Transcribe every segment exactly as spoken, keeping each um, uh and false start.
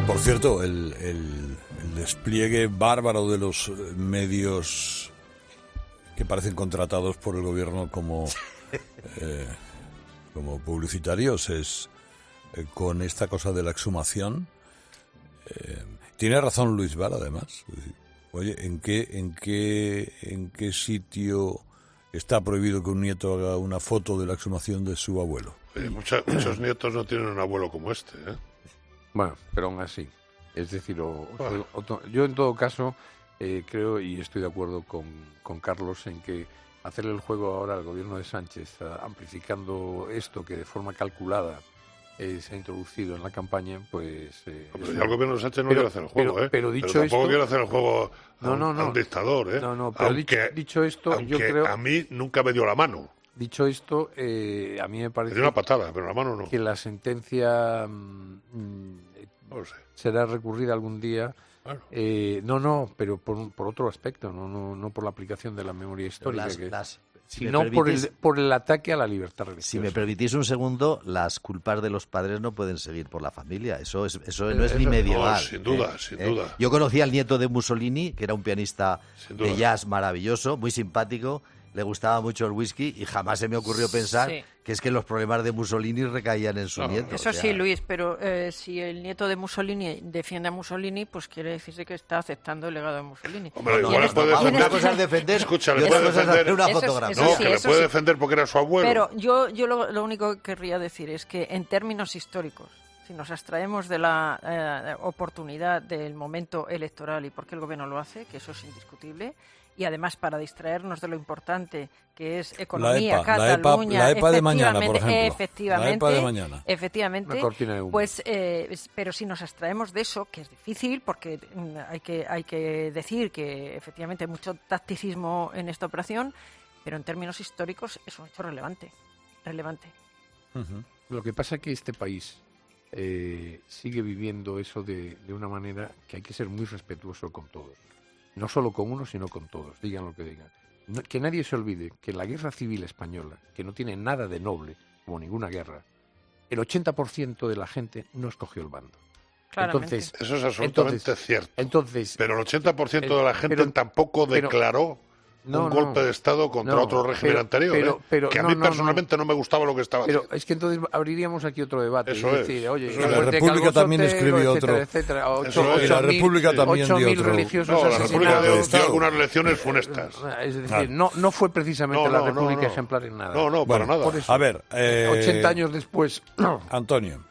por cierto, el, el, el despliegue bárbaro de los medios que parecen contratados por el gobierno como, eh, como publicitarios es eh, con esta cosa de la exhumación. Eh, tiene razón Luis Val, además. Oye, ¿en qué, en qué, en qué sitio está prohibido que un nieto haga una foto de la exhumación de su abuelo? Oye, mucha, muchos nietos no tienen un abuelo como este, ¿eh? Bueno, pero aún así. Es decir, o, o, o, yo en todo caso eh, creo y estoy de acuerdo con, con Carlos en que hacerle el juego ahora al gobierno de Sánchez, amplificando esto que de forma calculada eh, se ha introducido en la campaña, pues... Eh, no, pero ya el gobierno de Sánchez no pero, quiere hacer el juego, pero, ¿eh? Pero dicho pero tampoco esto... quiere hacer el juego a, no, no, no. a un dictador, ¿eh? No, no, pero aunque, dicho, dicho esto, aunque yo creo... a mí nunca me dio la mano. Dicho esto, eh, a mí me parece... Me dio una patada, pero la mano no. Que la sentencia mmm, no sé. será recurrida algún día... Claro. Eh, no, no, pero por, por otro aspecto, no, no, no por la aplicación de la memoria histórica, las, que, las, si sino permitís, por, el, por el ataque a la libertad religiosa. Si me permitís un segundo, las culpas de los padres no pueden seguir por la familia. Eso es, eso no es eso, ni medieval. No, sin duda, eh, sin eh. duda. Yo conocí al nieto de Mussolini, que era un pianista de jazz maravilloso, muy simpático. Le gustaba mucho el whisky y jamás se me ocurrió pensar sí. que es que los problemas de Mussolini recaían en su no, nieto. Eso o sea... sí, Luis, pero eh, si el nieto de Mussolini defiende a Mussolini, pues quiere decirse que está aceptando el legado de Mussolini. Hombre, igual le puede defender. Una cosa es defender, escucha, le puede defender una fotografía. No, sí, que le puede sí. defender porque era su abuelo. Pero yo, yo lo, lo único que querría decir es que en términos históricos, si nos abstraemos de la eh, oportunidad del momento electoral y por qué el gobierno lo hace, que eso es indiscutible, y además para distraernos de lo importante que es economía, la EPA, Cataluña, la EPA, la EPA de mañana, por ejemplo. Efectivamente, la EPA de mañana. efectivamente, pues, eh, pero si nos abstraemos de eso, que es difícil, porque hay que hay que decir que efectivamente hay mucho tacticismo en esta operación, pero en términos históricos es un hecho relevante, relevante. Uh-huh. Lo que pasa es que este país eh, sigue viviendo eso de, de una manera que hay que ser muy respetuoso con todos. No solo con uno, sino con todos, digan lo que digan. No, que nadie se olvide que la guerra civil española, que no tiene nada de noble, como ninguna guerra, el ochenta por ciento de la gente no escogió el bando. Claramente. Entonces, eso es absolutamente entonces, cierto. Entonces, pero el ochenta por ciento de la gente pero, tampoco declaró no, un no, golpe de Estado contra no, otro régimen pero, anterior, pero, ¿eh? pero, que a no, mí no, personalmente no. no me gustaba lo que estaba pero haciendo. Es que entonces abriríamos aquí otro debate. Eso es es. decir, oye, Eso la, la República también escribió otro. Etcétera, ocho, Eso ocho, es. La República mil, también dio ocho mil otro. religiosos No, la República dio, dio algunas lecciones funestas. Es decir, ah. no, no fue precisamente no, la no, República no, no. ejemplar en nada. No, no, bueno, para nada. Eso, a ver, eh, ochenta años después. Antonio.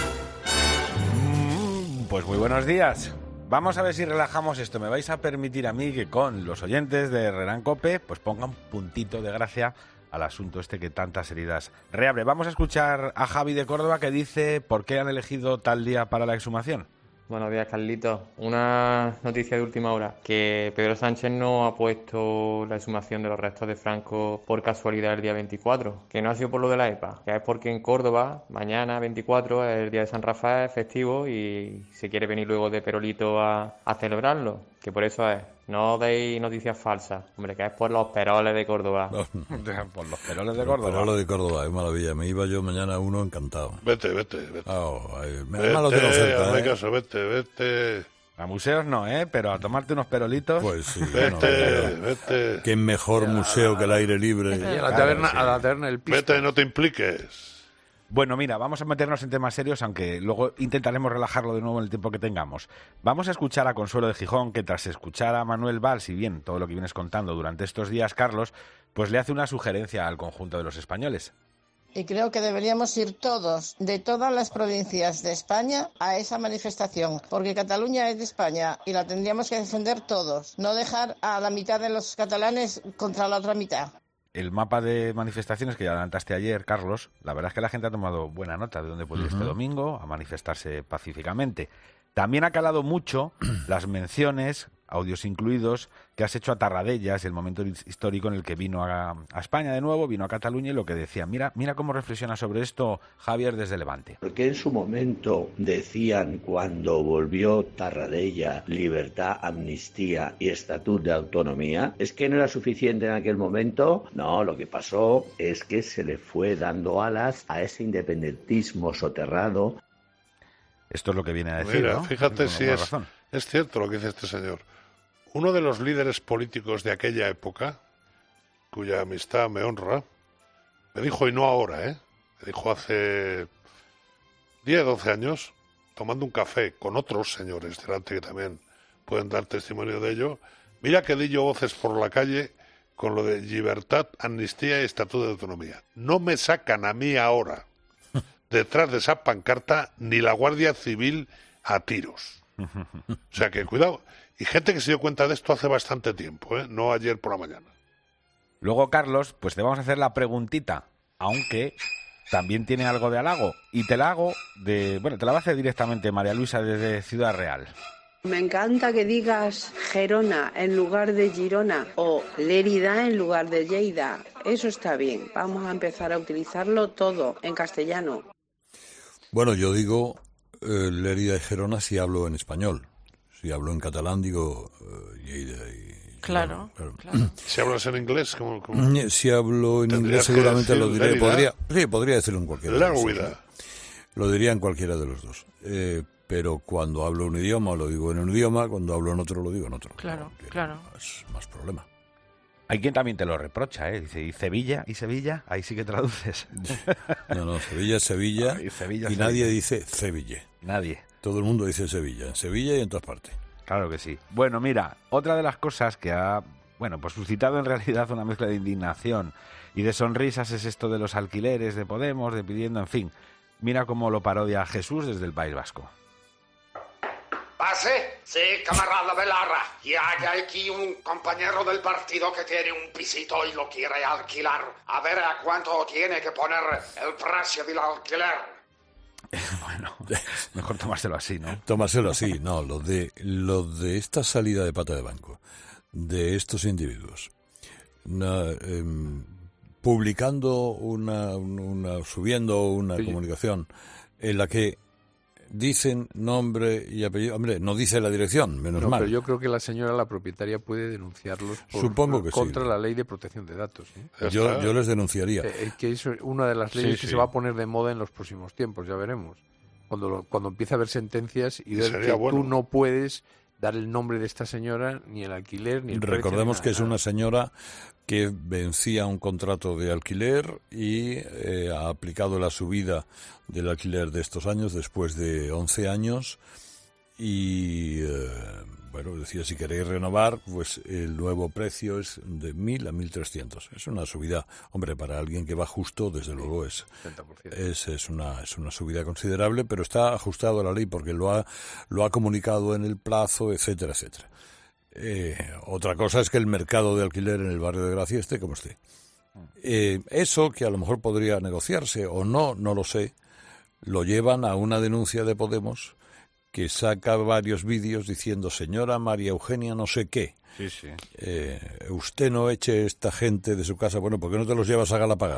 Mm, pues muy buenos días. Vamos a ver si relajamos esto. Me vais a permitir a mí que con los oyentes de Herrera en Cope pues ponga un puntito de gracia al asunto este que tantas heridas reabre. Vamos a escuchar a Javi de Córdoba que dice por qué han elegido tal día para la exhumación. Buenos días, Carlitos. Una noticia de última hora, que Pedro Sánchez no ha puesto la exhumación de los restos de Franco por casualidad el día veinticuatro, que no ha sido por lo de la EPA, que es porque en Córdoba, mañana veinticuatro, es el día de San Rafael, festivo, y se quiere venir luego de Perolito a, a celebrarlo, que por eso es. No deis noticias falsas, hombre, que es por los peroles de Córdoba. No, por los peroles de Los Córdoba. peroles de Córdoba, es maravilla. Me iba yo mañana uno encantado. Vete, vete, vete. Oh, ay, me vete, lo tengo cerca, hazme ¿eh? caso, vete, vete. A museos no, ¿eh? Pero a tomarte unos perolitos... Pues sí. Vete, bueno, vete. Qué mejor museo que el aire libre. Y a la taberna, a la taberna del Pisto. Vete, no te impliques. Bueno, mira, vamos a meternos en temas serios, aunque luego intentaremos relajarlo de nuevo en el tiempo que tengamos. Vamos a escuchar a Consuelo de Gijón, que tras escuchar a Manuel Valls, y bien, todo lo que vienes contando durante estos días, Carlos, pues le hace una sugerencia al conjunto de los españoles. Y creo que deberíamos ir todos, de todas las provincias de España, a esa manifestación, porque Cataluña es de España y la tendríamos que defender todos, no dejar a la mitad de los catalanes contra la otra mitad. El mapa de manifestaciones que ya adelantaste ayer, Carlos, la verdad es que la gente ha tomado buena nota de dónde puede ir uh-huh. este domingo a manifestarse pacíficamente. También ha calado mucho las menciones, audios incluidos, que has hecho a Tarradellas, el momento histórico en el que vino a, a España de nuevo, vino a Cataluña y lo que decía. Mira, mira cómo reflexiona sobre esto Javier desde Levante. Porque en su momento decían cuando volvió Tarradella, libertad, amnistía y estatuto de autonomía, ¿es que no era suficiente en aquel momento? No, lo que pasó es que se le fue dando alas a ese independentismo soterrado. Esto es lo que viene a decir, Mira, ¿no? fíjate si es, razón. es cierto lo que dice este señor. Uno de los líderes políticos de aquella época, cuya amistad me honra, me dijo, y no ahora, ¿eh? Me dijo hace diez, doce años, tomando un café con otros señores delante que también pueden dar testimonio de ello, mira que di yo voces por la calle con lo de libertad, amnistía y estatuto de autonomía. No me sacan a mí ahora, detrás de esa pancarta, ni la Guardia Civil a tiros. O sea que cuidado. Y gente que se dio cuenta de esto hace bastante tiempo, ¿eh? No ayer por la mañana. Luego, Carlos, pues te vamos a hacer la preguntita, aunque también tiene algo de halago. Y te la hago de... Bueno, te la va a hacer directamente María Luisa desde Ciudad Real. Me encanta que digas Gerona en lugar de Girona o Lérida en lugar de Lleida. Eso está bien. Vamos a empezar a utilizarlo todo en castellano. Bueno, yo digo eh, Lérida y Gerona si hablo en español. Si hablo en catalán, digo uh, Lleida y... Claro, claro. claro. Si hablas en inglés, ¿cómo? cómo? Si hablo en inglés, Tendrías que seguramente lo decir diré. Lérida. Podría, sí, podría decirlo en cualquiera de los dos. Lérida. Lo diría en cualquiera de los dos. Eh, pero cuando hablo un idioma, lo digo en un idioma. Cuando hablo en otro, lo digo en otro. Claro, No tiene claro. Más, más problema. Hay quien también te lo reprocha, ¿eh? Dice, ¿y Sevilla? ¿Y Sevilla? Ahí sí que traduces. No, no, Sevilla es Sevilla. Ay, Sevilla, y Sevilla. nadie dice Sevilla. Nadie. Todo el mundo dice Sevilla. En Sevilla y en todas partes. Claro que sí. Bueno, mira, otra de las cosas que ha, bueno, pues suscitado en realidad una mezcla de indignación y de sonrisas es esto de los alquileres de Podemos, de pidiendo, en fin. Mira cómo lo parodia Jesús desde el País Vasco. ¿Pase? Sí, camarada Belarra. Y hay aquí un compañero del partido que tiene un pisito y lo quiere alquilar. A ver a cuánto tiene que poner el precio del alquiler. Bueno, mejor tomárselo así, ¿no? Tomárselo así, no, lo de, lo de esta salida de pata de banco, de estos individuos, una, eh, publicando una, una, subiendo una Sí. comunicación en la que dicen nombre y apellido, hombre, no dice la dirección, menos No, mal. pero yo creo que la señora, la propietaria, puede denunciarlos por, Supongo que sí. contra la ley de protección de datos. ¿eh? Yo, yo les denunciaría. Eh, que es una de las leyes Sí, que sí. se va a poner de moda en los próximos tiempos, ya veremos. Cuando lo- cuando empiece a haber sentencias y, Y ver sería que bueno. tú no puedes dar el nombre de esta señora, ni el alquiler, ni el precio, Recordemos ni que es nada. una señora que vencía un contrato de alquiler y eh, ha aplicado la subida del alquiler de estos años después de once años y eh, bueno, decía, si queréis renovar, pues el nuevo precio es de mil a mil trescientos. Es una subida, hombre, para alguien que va justo, desde luego es setenta por ciento. es, es una es una subida considerable, pero está ajustado a la ley porque lo ha lo ha comunicado en el plazo, etcétera, etcétera. Eh, otra cosa es que el mercado de alquiler en el barrio de Gracia esté como esté. Eh, eso, que a lo mejor podría negociarse o no, no lo sé, lo llevan a una denuncia de Podemos que saca varios vídeos diciendo, señora María Eugenia no sé qué, Sí, sí. eh, usted no eche esta gente de su casa, bueno, ¿por qué no te los llevas a Galapagar?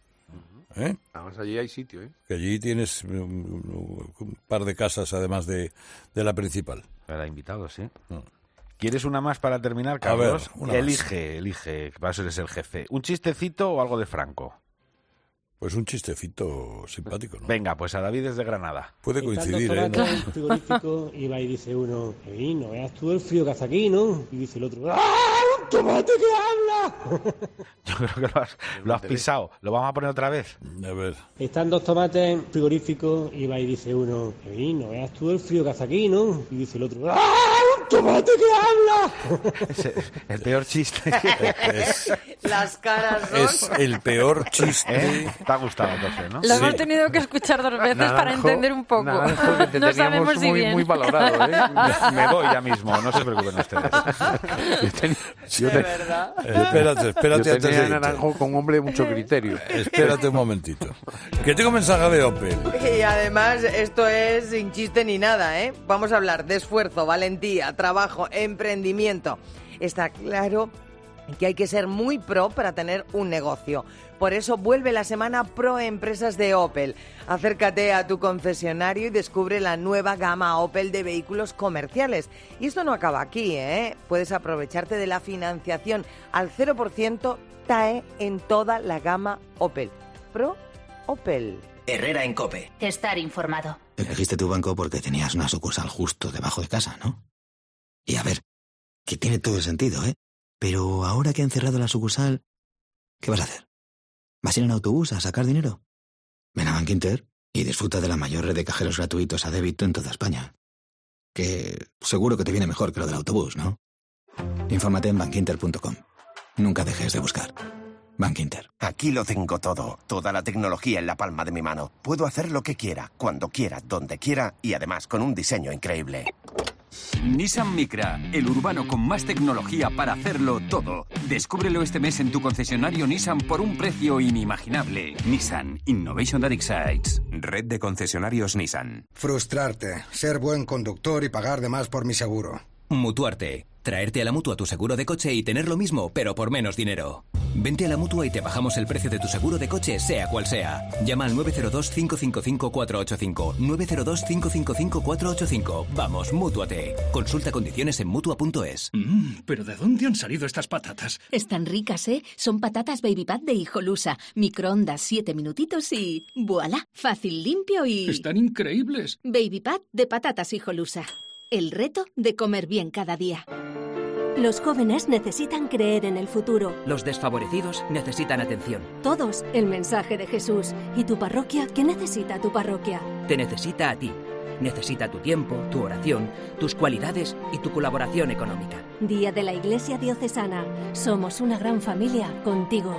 ¿Eh? Además, allí hay sitio, ¿eh? Que allí tienes un, un par de casas además de, de la principal. Para invitados, sí. No. ¿Quieres una más para terminar, A ver, Carlos? una más. elige, elige, que para eso eres el jefe. ¿Un chistecito o algo de Franco? Pues un chistecito simpático, ¿no? Venga, pues a David desde Granada. Puede coincidir, ¿eh? Estando tomando el frigorífico y va y dice uno, "Ey, no veas tú el frío que hace aquí, ¿no?" Y dice el otro, ¡ah, un tomate que habla! Yo creo que lo has, lo has pisado. ¿Lo vamos a poner otra vez? A ver. Están dos tomates en frigorífico y va y dice uno, "Ey, no veas tú el frío que hace aquí, ¿no?" Y dice el otro, ¡ah, un tomate que habla! Ese es el peor chiste. Es, Las caras son... es el peor chiste. ¿Eh? Te ha gustado entonces, ¿no? Lo hemos tenido que escuchar dos veces para Naranjo, entender un poco. Naranjo, que te No teníamos sabemos si muy, bien. muy valorado, ¿eh? Me, me voy ya mismo, no se preocupen ustedes. Yo ten- yo De te- verdad. Espérate, espérate Yo antes tenía de a irte. Naranjo con un hombre de mucho criterio. Espérate un momentito. Que tengo mensaje de Opel. Y además esto es sin chiste ni nada, ¿eh? Vamos a hablar de esfuerzo, valentía, trabajo, emprendimiento. Está claro que hay que ser muy pro para tener un negocio. Por eso vuelve la semana Pro Empresas de Opel. Acércate a tu concesionario y descubre la nueva gama Opel de vehículos comerciales. Y esto no acaba aquí, ¿eh? Puedes aprovecharte de la financiación al cero por ciento T A E en toda la gama Opel. Pro Opel. Herrera en COPE. Estar informado. Elegiste tu banco porque tenías una sucursal justo debajo de casa, ¿no? Y a ver, que tiene todo el sentido, ¿eh? Pero ahora que han cerrado la sucursal, ¿qué vas a hacer? ¿Vas a ir en autobús a sacar dinero? Ven a Bankinter y disfruta de la mayor red de cajeros gratuitos a débito en toda España. Que seguro que te viene mejor que lo del autobús, ¿no? Infórmate en bankinter punto com. Nunca dejes de buscar. Bankinter. Aquí lo tengo todo. Toda la tecnología en la palma de mi mano. Puedo hacer lo que quiera, cuando quiera, donde quiera y además con un diseño increíble. Nissan Micra, el urbano con más tecnología para hacerlo todo. Descúbrelo este mes en tu concesionario Nissan por un precio inimaginable. Nissan Innovation That Excites. Red de concesionarios Nissan. Frustrarte, ser buen conductor y pagar de más por mi seguro. Mutuarte. Traerte a la Mutua tu seguro de coche y tener lo mismo, pero por menos dinero. Vente a la Mutua y te bajamos el precio de tu seguro de coche, sea cual sea. Llama al nueve cero dos, cinco cinco cinco, cuatro ocho cinco. nueve cero dos, cinco cinco cinco, cuatro ocho cinco. Vamos, Mútuate. Consulta condiciones en Mutua punto es. Mmm, ¿pero de dónde han salido estas patatas? Están ricas, ¿eh? Son patatas Baby Pat de Hijolusa. Microondas siete minutitos y... ¡Voilá! Fácil, limpio y... ¡Están increíbles! Baby Pat de patatas Hijolusa. El reto de comer bien cada día. Los jóvenes necesitan creer en el futuro. Los desfavorecidos necesitan atención. Todos, el mensaje de Jesús. ¿Y tu parroquia? ¿Qué necesita tu parroquia? Te necesita a ti. Necesita tu tiempo, tu oración, tus cualidades y tu colaboración económica. Día de la Iglesia Diocesana. Somos una gran familia contigo.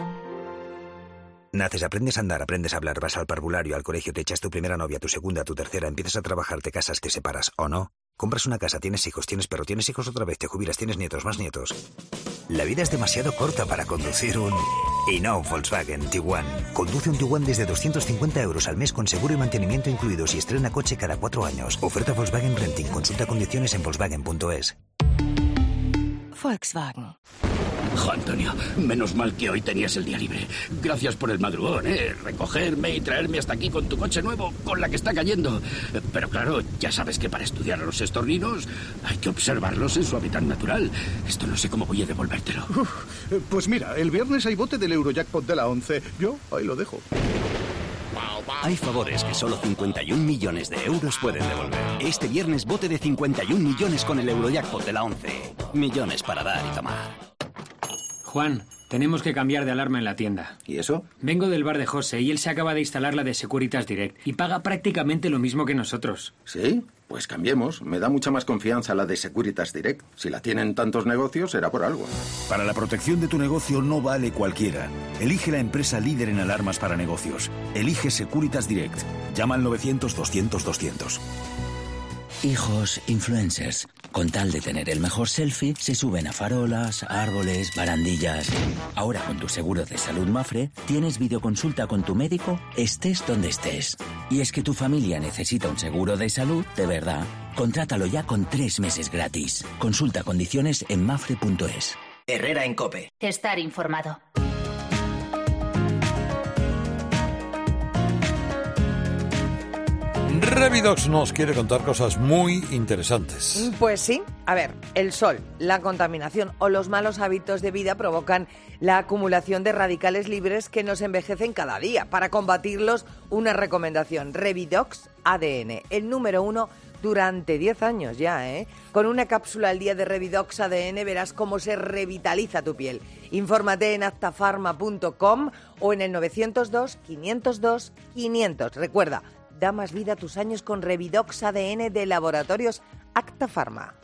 Naces, aprendes a andar, aprendes a hablar, vas al parvulario, al colegio, te echas tu primera novia, tu segunda, tu tercera, empiezas a trabajar, te casas, te separas, ¿o no? Compras una casa, tienes hijos, tienes perro, tienes hijos otra vez, te jubilas, tienes nietos, más nietos. La vida es demasiado corta para conducir un... Y no, Volkswagen Tiguan. Conduce un Tiguan desde doscientos cincuenta euros al mes con seguro y mantenimiento incluidos y estrena coche cada cuatro años. Oferta Volkswagen Renting. Consulta condiciones en volkswagen punto es. Volkswagen. Jo, Antonio, menos mal que hoy tenías el día libre. Gracias por el madrugón, ¿eh? Recogerme y traerme hasta aquí con tu coche nuevo, con la que está cayendo. Pero claro, ya sabes que para estudiar a los estorninos hay que observarlos en su hábitat natural. Esto no sé cómo voy a devolvértelo. Uf, pues mira, el viernes hay bote del Eurojackpot de la once. Yo ahí lo dejo. Hay favores que solo cincuenta y un millones de euros pueden devolver. Este viernes bote de cincuenta y un millones con el Eurojackpot de la once. Millones para dar y tomar. Juan, tenemos que cambiar de alarma en la tienda. ¿Y eso? Vengo del bar de José y él se acaba de instalar la de Securitas Direct y paga prácticamente lo mismo que nosotros. ¿Sí? Pues cambiemos. Me da mucha más confianza la de Securitas Direct. Si la tienen tantos negocios, será por algo. Para la protección de tu negocio no vale cualquiera. Elige la empresa líder en alarmas para negocios. Elige Securitas Direct. Llama al novecientos, doscientos, doscientos. Hijos influencers. Con tal de tener el mejor selfie, se suben a farolas, árboles, barandillas. Ahora con tu seguro de salud Mafre, tienes videoconsulta con tu médico, estés donde estés. Y es que tu familia necesita un seguro de salud, de verdad. Contrátalo ya con tres meses gratis. Consulta condiciones en mafre punto es. Herrera en COPE. Estar informado. Revidox nos quiere contar cosas muy interesantes. Pues sí. A ver, el sol, la contaminación o los malos hábitos de vida provocan la acumulación de radicales libres que nos envejecen cada día. Para combatirlos, una recomendación, Revidox A D N, el número uno durante diez años ya, ¿eh? Con una cápsula al día de Revidox A D N verás cómo se revitaliza tu piel. Infórmate en actafarma punto com o en el novecientos dos, quinientos dos, quinientos. Recuerda, da más vida a tus años con Revidox A D N de Laboratorios Acta Pharma.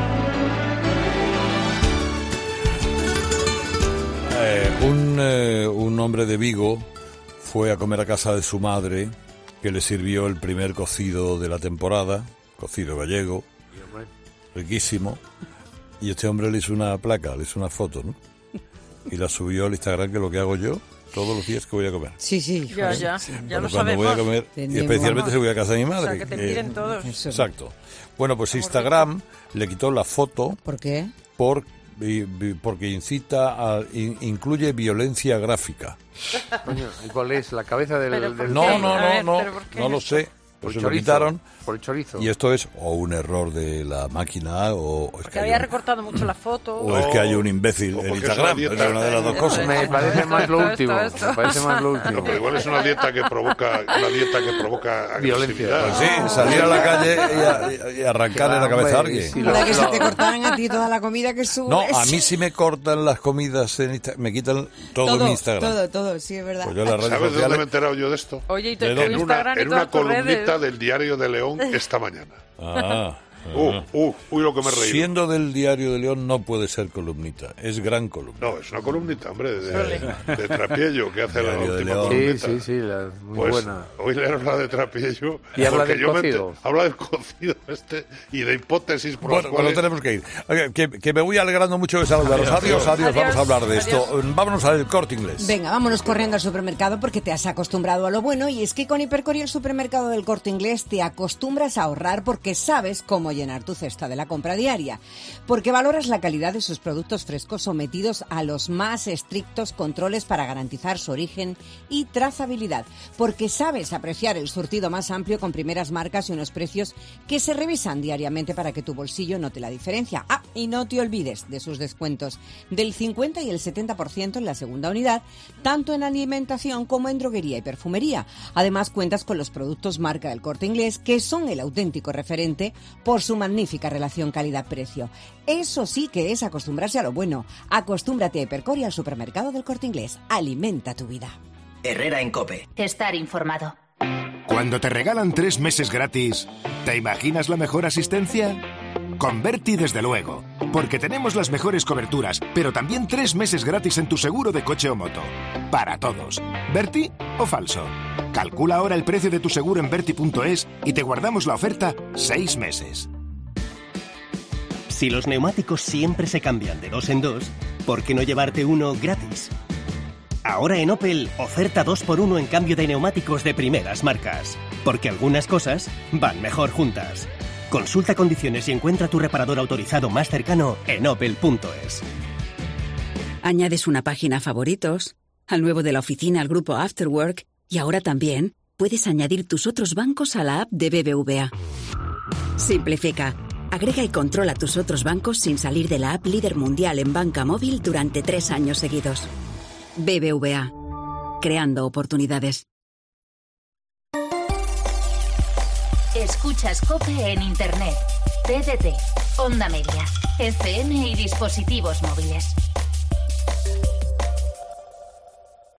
Eh, un, eh, un hombre de Vigo fue a comer a casa de su madre, que le sirvió el primer cocido de la temporada, cocido gallego, riquísimo, y este hombre le hizo una placa, le hizo una foto, ¿no? Y la subió al Instagram, que es lo que hago yo todos los días que voy a comer. Sí, sí. Ya, ya, ya bueno, lo cuando sabemos. voy a comer, y especialmente si voy a casa de mi madre. O sea, que te miren eh, todos. Exacto. Bueno, pues Instagram le quitó la foto. ¿Por qué? Por, porque incita a, in, incluye violencia gráfica. Coño, ¿y cuál es? ¿La cabeza del...? del no, no, no, no, no lo sé. Por Eso el lo chorizo, quitaron. por el chorizo. Y esto es o un error de la máquina o es Que que, hay había un, recortado mucho la foto. o es que hay un imbécil o en porque es Instagram. una Es dieta. una de las dos cosas. Me parece más lo Esto, último. esto, esto. Me parece más lo último. No, pero igual es una dieta que provoca una dieta que provoca Violencia. agresividad. Pues sí, salir a la calle y, a- y arrancarle la cabeza a alguien. Sí, Para lo- que se lo- te cortaran a ti toda la comida que subes. No, a mí sí me cortan las comidas en Insta- me quitan todo, todo, en Instagram. todo, todo, sí, es verdad. Pues yo en las redes ¿Sabes de dónde me he sociales... enterado yo de esto? Oye, y ¿De te dónde? tu En una, Instagram y en todas una tus columnita redes. del Diario de León esta mañana. Ah, Uh, ah. uh, uy, lo que me he reído. Siendo del Diario de León no puede ser columnita, es gran columna. No, es una columnita, hombre, de, de Trapiello, que hace la Diario de última León. Sí, columnita. sí, sí, la- muy Pues buena. hoy leeros la de Trapiello. Y habla porque del yo me cocido. ente- habla del cocido este y de hipótesis por Bueno, las bueno, cuales... tenemos que ir. Oye, que, que me voy alegrando mucho de saludaros. Adiós, adiós, vamos a hablar de esto. Vámonos al Corte Inglés. Venga, vámonos corriendo al supermercado porque te has acostumbrado a lo bueno y es que con Hipercor y el supermercado del Corte Inglés te acostumbras a ahorrar porque sabes cómo llenar tu cesta de la compra diaria, porque valoras la calidad de sus productos frescos sometidos a los más estrictos controles para garantizar su origen y trazabilidad, porque sabes apreciar el surtido más amplio con primeras marcas y unos precios que se revisan diariamente para que tu bolsillo note la diferencia. Ah, y no te olvides de sus descuentos del cincuenta y el setenta por ciento en la segunda unidad, tanto en alimentación como en droguería y perfumería. Además, cuentas con los productos marca del Corte Inglés, que son el auténtico referente por su magnífica relación calidad-precio. Eso sí que es acostumbrarse a lo bueno. Acostúmbrate a Hipercor y al supermercado del Corte Inglés. Alimenta tu vida. Herrera en COPE. Estar informado. Cuando te regalan tres meses gratis, ¿te imaginas la mejor asistencia? Con Berti, desde luego, porque tenemos las mejores coberturas, pero también tres meses gratis en tu seguro de coche o moto. Para todos. ¿Berti o falso? Calcula ahora el precio de tu seguro en berti punto es y te guardamos la oferta seis meses. Si los neumáticos siempre se cambian de dos en dos, ¿por qué no llevarte uno gratis? Ahora en Opel, oferta dos por uno en cambio de neumáticos de primeras marcas. Porque algunas cosas van mejor juntas. Consulta condiciones y encuentra tu reparador autorizado más cercano en opel punto es. Añades una página a favoritos, al nuevo de la oficina al grupo Afterwork y ahora también puedes añadir tus otros bancos a la app de B B V A. Simplifica. Agrega y controla tus otros bancos sin salir de la app líder mundial en banca móvil durante tres años seguidos. B B V A. Creando oportunidades. Escuchas COPE en Internet, T D T, Onda Media, F M y dispositivos móviles.